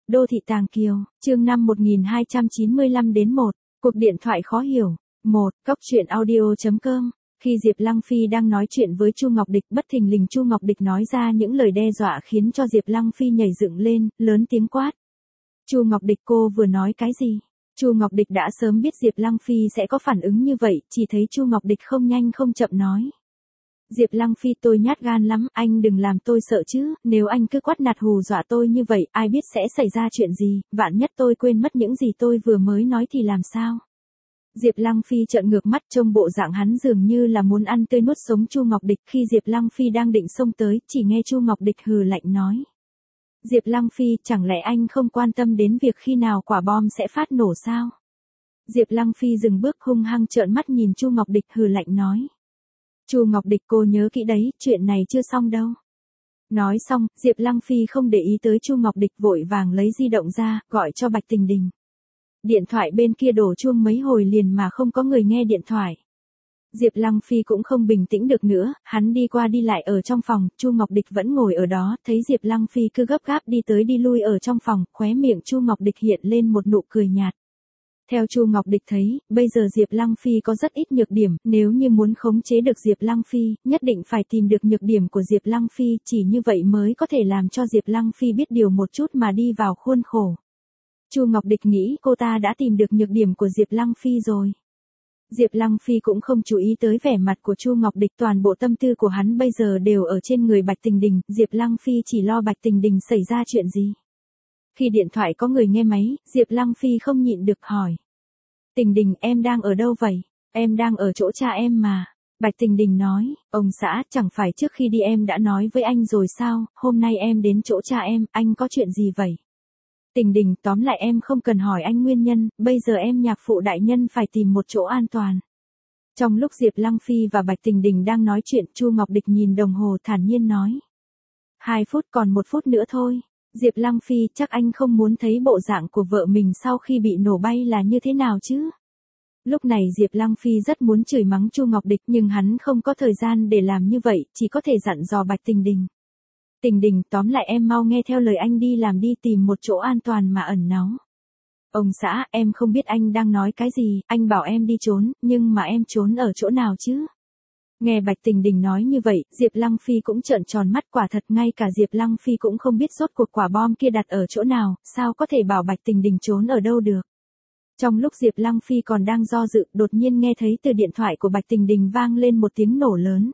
Đô thị Tàng Kiều, chương 5 1295 đến 1, cuộc điện thoại khó hiểu. 1. Cóc truyện audio.com. Khi Diệp Lăng Phi đang nói chuyện với Chu Ngọc Địch, bất thình lình Chu Ngọc Địch nói ra những lời đe dọa khiến cho Diệp Lăng Phi nhảy dựng lên, lớn tiếng quát. Chu Ngọc Địch, cô vừa nói cái gì? Chu Ngọc Địch đã sớm biết Diệp Lăng Phi sẽ có phản ứng như vậy, chỉ thấy Chu Ngọc Địch không nhanh không chậm nói. Diệp Lăng Phi, tôi nhát gan lắm, anh đừng làm tôi sợ chứ, nếu anh cứ quát nạt hù dọa tôi như vậy, ai biết sẽ xảy ra chuyện gì, vạn nhất tôi quên mất những gì tôi vừa mới nói thì làm sao? Diệp Lăng Phi trợn ngược mắt, trông bộ dạng hắn dường như là muốn ăn tươi nuốt sống Chu Ngọc Địch. Khi Diệp Lăng Phi đang định xông tới, chỉ nghe Chu Ngọc Địch hừ lạnh nói. Diệp Lăng Phi, chẳng lẽ anh không quan tâm đến việc khi nào quả bom sẽ phát nổ sao? Diệp Lăng Phi dừng bước, hung hăng trợn mắt nhìn Chu Ngọc Địch, hừ lạnh nói. Chu Ngọc Địch, cô nhớ kỹ đấy, chuyện này chưa xong đâu. Nói xong, Diệp Lăng Phi không để ý tới Chu Ngọc Địch, vội vàng lấy di động ra, gọi cho Bạch Tình Đình. Điện thoại bên kia đổ chuông mấy hồi liền mà không có người nghe điện thoại. Diệp Lăng Phi cũng không bình tĩnh được nữa, hắn đi qua đi lại ở trong phòng, Chu Ngọc Địch vẫn ngồi ở đó, thấy Diệp Lăng Phi cứ gấp gáp đi tới đi lui ở trong phòng, khóe miệng Chu Ngọc Địch hiện lên một nụ cười nhạt. Theo Chu Ngọc Địch thấy, bây giờ Diệp Lăng Phi có rất ít nhược điểm, nếu như muốn khống chế được Diệp Lăng Phi, nhất định phải tìm được nhược điểm của Diệp Lăng Phi, chỉ như vậy mới có thể làm cho Diệp Lăng Phi biết điều một chút mà đi vào khuôn khổ. Chu Ngọc Địch nghĩ cô ta đã tìm được nhược điểm của Diệp Lăng Phi rồi. Diệp Lăng Phi cũng không chú ý tới vẻ mặt của Chu Ngọc Địch, toàn bộ tâm tư của hắn bây giờ đều ở trên người Bạch Tình Đình, Diệp Lăng Phi chỉ lo Bạch Tình Đình xảy ra chuyện gì. Khi điện thoại có người nghe máy, Diệp Lăng Phi không nhịn được hỏi. Tình Đình, em đang ở đâu vậy? Em đang ở chỗ cha em mà. Bạch Tình Đình nói, ông xã, chẳng phải trước khi đi em đã nói với anh rồi sao, hôm nay em đến chỗ cha em, anh có chuyện gì vậy? Tình Đình, tóm lại em không cần hỏi anh nguyên nhân, bây giờ em nhạc phụ đại nhân phải tìm một chỗ an toàn. Trong lúc Diệp Lăng Phi và Bạch Tình Đình đang nói chuyện, Chu Ngọc Địch nhìn đồng hồ thản nhiên nói. 2 phút, còn 1 phút nữa thôi. Diệp Lăng Phi, chắc anh không muốn thấy bộ dạng của vợ mình sau khi bị nổ bay là như thế nào chứ? Lúc này Diệp Lăng Phi rất muốn chửi mắng Chu Ngọc Địch nhưng hắn không có thời gian để làm như vậy, chỉ có thể dặn dò Bạch Tình Đình. Tình Đình, tóm lại em mau nghe theo lời anh đi làm đi, tìm một chỗ an toàn mà ẩn náu. Ông xã, em không biết anh đang nói cái gì, anh bảo em đi trốn, nhưng mà em trốn ở chỗ nào chứ? Nghe Bạch Tình Đình nói như vậy, Diệp Lăng Phi cũng trợn tròn mắt, quả thật ngay cả Diệp Lăng Phi cũng không biết rốt cuộc quả bom kia đặt ở chỗ nào, sao có thể bảo Bạch Tình Đình trốn ở đâu được. Trong lúc Diệp Lăng Phi còn đang do dự, đột nhiên nghe thấy từ điện thoại của Bạch Tình Đình vang lên một tiếng nổ lớn.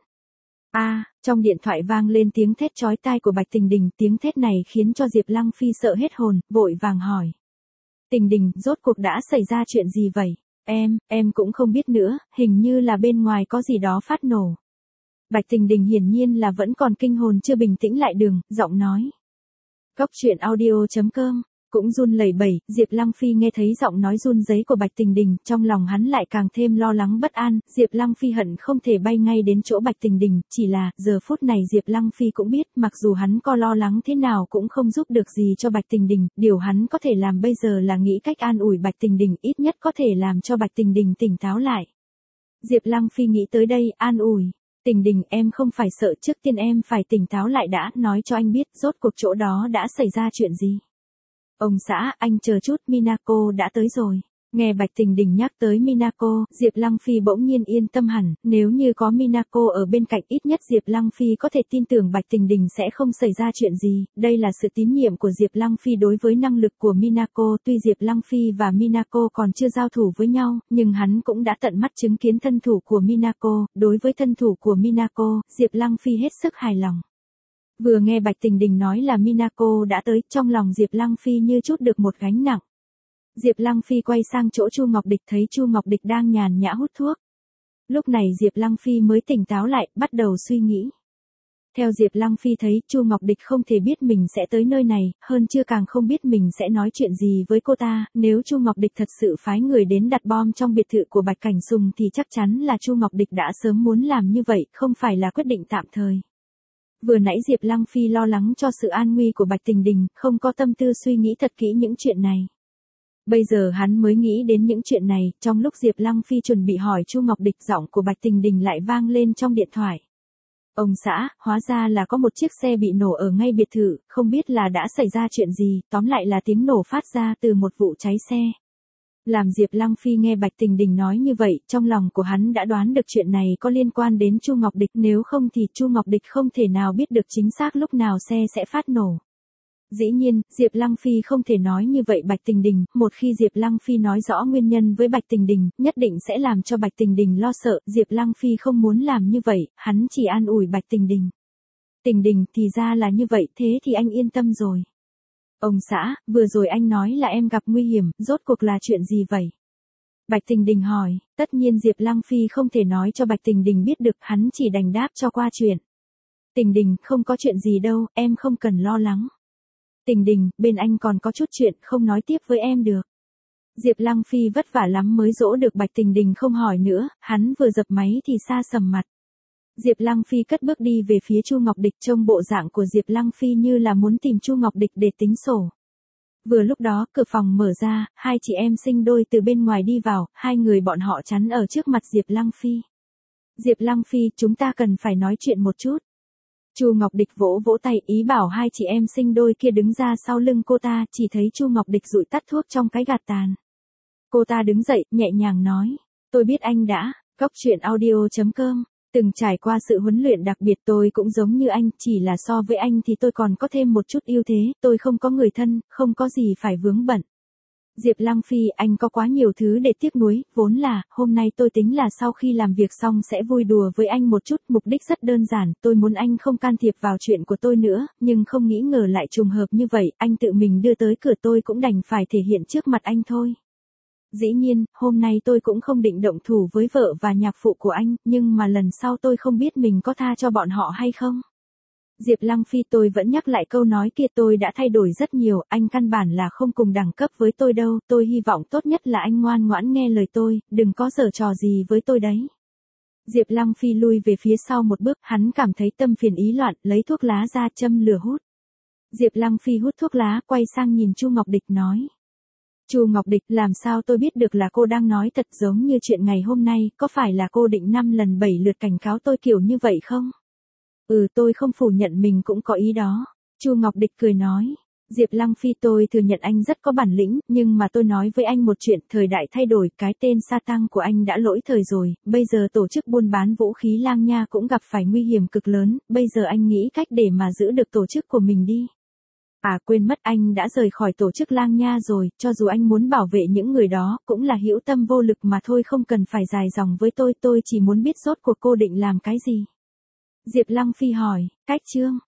Trong điện thoại vang lên tiếng thét chói tai của Bạch Tình Đình, tiếng thét này khiến cho Diệp Lăng Phi sợ hết hồn, vội vàng hỏi. Tình Đình, rốt cuộc đã xảy ra chuyện gì vậy? Em cũng không biết nữa, hình như là bên ngoài có gì đó phát nổ. Bạch Tình Đình hiển nhiên là vẫn còn kinh hồn chưa bình tĩnh lại được, giọng nói. Cóc truyện audio.com. Cũng run lẩy bẩy, Diệp Lăng Phi nghe thấy giọng nói run rẩy của Bạch Tình Đình, trong lòng hắn lại càng thêm lo lắng bất an, Diệp Lăng Phi hận không thể bay ngay đến chỗ Bạch Tình Đình, chỉ là, giờ phút này Diệp Lăng Phi cũng biết, mặc dù hắn có lo lắng thế nào cũng không giúp được gì cho Bạch Tình Đình, điều hắn có thể làm bây giờ là nghĩ cách an ủi Bạch Tình Đình, ít nhất có thể làm cho Bạch Tình Đình tỉnh táo lại. Diệp Lăng Phi nghĩ tới đây, an ủi. Tình Đình, em không phải sợ, trước tiên em phải tỉnh táo lại đã, nói cho anh biết, rốt cuộc chỗ đó đã xảy ra chuyện gì. Ông xã, anh chờ chút, Minako đã tới rồi. Nghe Bạch Tình Đình nhắc tới Minako, Diệp Lăng Phi bỗng nhiên yên tâm hẳn, nếu như có Minako ở bên cạnh ít nhất Diệp Lăng Phi có thể tin tưởng Bạch Tình Đình sẽ không xảy ra chuyện gì, đây là sự tín nhiệm của Diệp Lăng Phi đối với năng lực của Minako, tuy Diệp Lăng Phi và Minako còn chưa giao thủ với nhau, nhưng hắn cũng đã tận mắt chứng kiến thân thủ của Minako, đối với thân thủ của Minako, Diệp Lăng Phi hết sức hài lòng. Vừa nghe Bạch Tình Đình nói là Minako đã tới, trong lòng Diệp Lăng Phi như trút được một gánh nặng. Diệp Lăng Phi quay sang chỗ Chu Ngọc Địch, thấy Chu Ngọc Địch đang nhàn nhã hút thuốc. Lúc này Diệp Lăng Phi mới tỉnh táo lại, bắt đầu suy nghĩ. Theo Diệp Lăng Phi thấy, Chu Ngọc Địch không thể biết mình sẽ tới nơi này, hơn chưa càng không biết mình sẽ nói chuyện gì với cô ta, nếu Chu Ngọc Địch thật sự phái người đến đặt bom trong biệt thự của Bạch Cảnh Sùng thì chắc chắn là Chu Ngọc Địch đã sớm muốn làm như vậy, không phải là quyết định tạm thời. Vừa nãy Diệp Lăng Phi lo lắng cho sự an nguy của Bạch Tình Đình, không có tâm tư suy nghĩ thật kỹ những chuyện này. Bây giờ hắn mới nghĩ đến những chuyện này, trong lúc Diệp Lăng Phi chuẩn bị hỏi Chu Ngọc Địch, giọng của Bạch Tình Đình lại vang lên trong điện thoại. Ông xã, hóa ra là có một chiếc xe bị nổ ở ngay biệt thự, không biết là đã xảy ra chuyện gì, tóm lại là tiếng nổ phát ra từ một vụ cháy xe. Làm Diệp Lăng Phi nghe Bạch Tình Đình nói như vậy, trong lòng của hắn đã đoán được chuyện này có liên quan đến Chu Ngọc Địch, nếu không thì Chu Ngọc Địch không thể nào biết được chính xác lúc nào xe sẽ phát nổ. Dĩ nhiên, Diệp Lăng Phi không thể nói như vậy Bạch Tình Đình, một khi Diệp Lăng Phi nói rõ nguyên nhân với Bạch Tình Đình, nhất định sẽ làm cho Bạch Tình Đình lo sợ, Diệp Lăng Phi không muốn làm như vậy, hắn chỉ an ủi Bạch Tình Đình. Tình Đình, thì ra là như vậy, thế thì anh yên tâm rồi. Ông xã, vừa rồi anh nói là em gặp nguy hiểm, rốt cuộc là chuyện gì vậy? Bạch Tình Đình hỏi, tất nhiên Diệp Lăng Phi không thể nói cho Bạch Tình Đình biết được, hắn chỉ đành đáp cho qua chuyện. Tình Đình, không có chuyện gì đâu, em không cần lo lắng. Tình Đình, bên anh còn có chút chuyện không nói tiếp với em được. Diệp Lăng Phi vất vả lắm mới dỗ được Bạch Tình Đình không hỏi nữa, hắn vừa dập máy thì xa sầm mặt. Diệp Lăng Phi cất bước đi về phía Chu Ngọc Địch, trông bộ dạng của Diệp Lăng Phi như là muốn tìm Chu Ngọc Địch để tính sổ. Vừa lúc đó, cửa phòng mở ra, hai chị em sinh đôi từ bên ngoài đi vào, hai người bọn họ chắn ở trước mặt Diệp Lăng Phi. Diệp Lăng Phi, chúng ta cần phải nói chuyện một chút. Chu Ngọc Địch vỗ vỗ tay ý bảo hai chị em sinh đôi kia đứng ra sau lưng cô ta, chỉ thấy Chu Ngọc Địch dụi tắt thuốc trong cái gạt tàn. Cô ta đứng dậy, nhẹ nhàng nói, tôi biết anh đã, Goctruyện.audio.com, từng trải qua sự huấn luyện đặc biệt, tôi cũng giống như anh, chỉ là so với anh thì tôi còn có thêm một chút ưu thế, tôi không có người thân, không có gì phải vướng bận. Diệp Lăng Phi, anh có quá nhiều thứ để tiếc nuối, vốn là, hôm nay tôi tính là sau khi làm việc xong sẽ vui đùa với anh một chút, mục đích rất đơn giản, tôi muốn anh không can thiệp vào chuyện của tôi nữa, nhưng không nghĩ ngờ lại trùng hợp như vậy, anh tự mình đưa tới cửa tôi cũng đành phải thể hiện trước mặt anh thôi. Dĩ nhiên, hôm nay tôi cũng không định động thủ với vợ và nhạc phụ của anh, nhưng mà lần sau tôi không biết mình có tha cho bọn họ hay không. Diệp Lăng Phi, tôi vẫn nhắc lại câu nói kia, tôi đã thay đổi rất nhiều, anh căn bản là không cùng đẳng cấp với tôi đâu, tôi hy vọng tốt nhất là anh ngoan ngoãn nghe lời tôi, đừng có giở trò gì với tôi đấy. Diệp Lăng Phi lui về phía sau một bước, hắn cảm thấy tâm phiền ý loạn, lấy thuốc lá ra châm lửa hút. Diệp Lăng Phi hút thuốc lá, quay sang nhìn Chu Ngọc Địch nói. Chu Ngọc Địch, làm sao tôi biết được là cô đang nói thật, giống như chuyện ngày hôm nay, có phải là cô định 5 lần 7 lượt cảnh cáo tôi kiểu như vậy không? Tôi không phủ nhận mình cũng có ý đó. Chu Ngọc Địch cười nói. Diệp Lăng Phi, tôi thừa nhận anh rất có bản lĩnh, nhưng mà tôi nói với anh một chuyện, thời đại thay đổi, cái tên sa tăng của anh đã lỗi thời rồi, bây giờ tổ chức buôn bán vũ khí Lang Nha cũng gặp phải nguy hiểm cực lớn, bây giờ anh nghĩ cách để mà giữ được tổ chức của mình đi. À quên mất, anh đã rời khỏi tổ chức Lang Nha rồi, cho dù anh muốn bảo vệ những người đó, cũng là hữu tâm vô lực mà thôi, không cần phải dài dòng với tôi chỉ muốn biết rốt cuộc cô định làm cái gì. Diệp Lăng Phi hỏi, cách chương.